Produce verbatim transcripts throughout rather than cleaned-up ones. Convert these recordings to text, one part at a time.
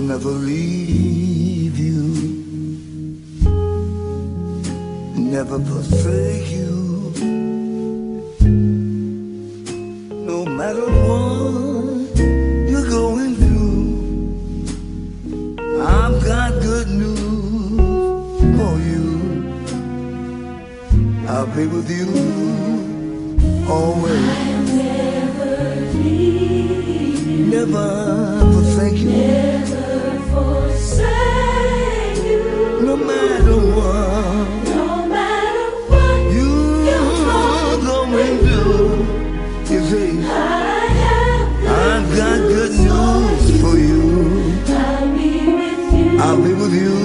never leave you, never forsake you. No matter what you're going through, I've got good news for you. I'll be with you always. I'll never leave you, Never forsake you, never forsake you. no matter what No matter what you're going through. You see, I have good I've got good news for you. I'll be with you I'll be with you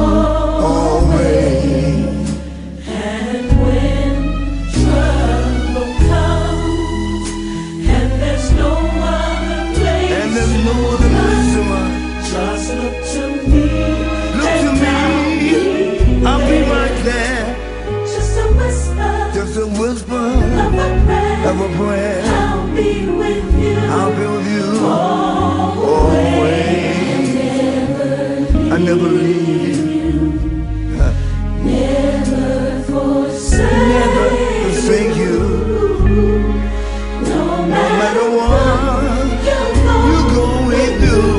always. And when trouble comes and there's no other place, And there's no other place to run. just look to me. Look to and me, I'll be right there. Just a whisper Just a whisper of a prayer. of a prayer. I'll be with you I'll be with you always. I never leave you, Never forsake never forsake you. No No matter matter what you're you're going, going through,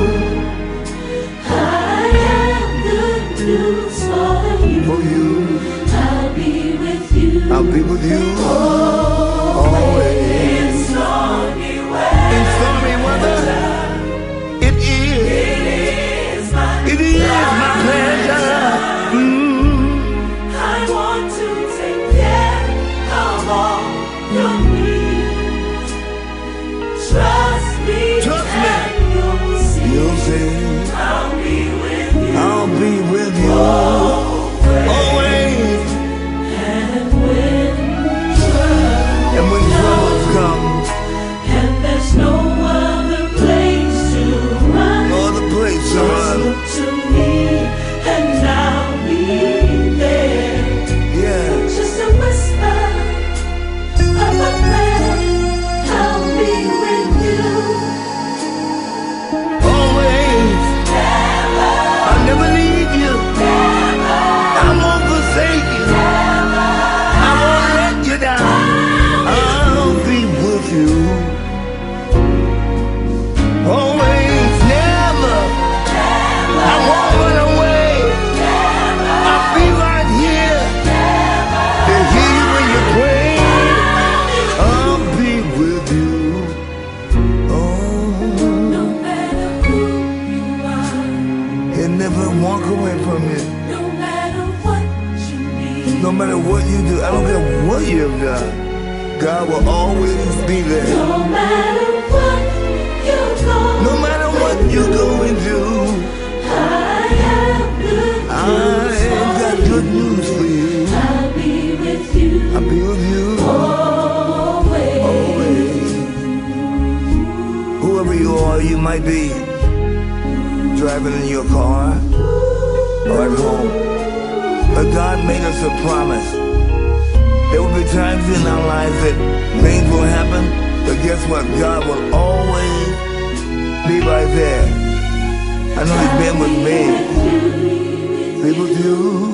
I have good news for you. for you, I'll be with you I'll be with you always. in stormy In weather. stormy weather, it is, It is my it is my pleasure. Mm. I want to take care of all your needs. Trust me, Trust me. and you'll see. You'll see, I'll be with you I'll be with you always. always. And when trouble And when troubles come, and there's no other place to run, no other place to just run. look to me and I'll be there. Yeah, Just a whisper of a prayer. I'll be with you. always. Never, I'll never leave you. never, I won't forsake you. I won't let you down. I'll be with you always, never. I won't run away. I'll be right here to hear you when you pray. I'll be with you. Oh, no matter who you are, and never walk away from you. no matter what you need, No matter what you do, I don't care what you've done, God will always be there. no matter what you're going, No matter what you're going through, I have good I news have got for good you. news for you. I'll be with you I'll be with you always. always. Whoever you are, you might be driving in your car or at home, but God made us a promise. There will be times in our lives that things will happen, but guess what? God will always be right there. I know He's been with me. Be with you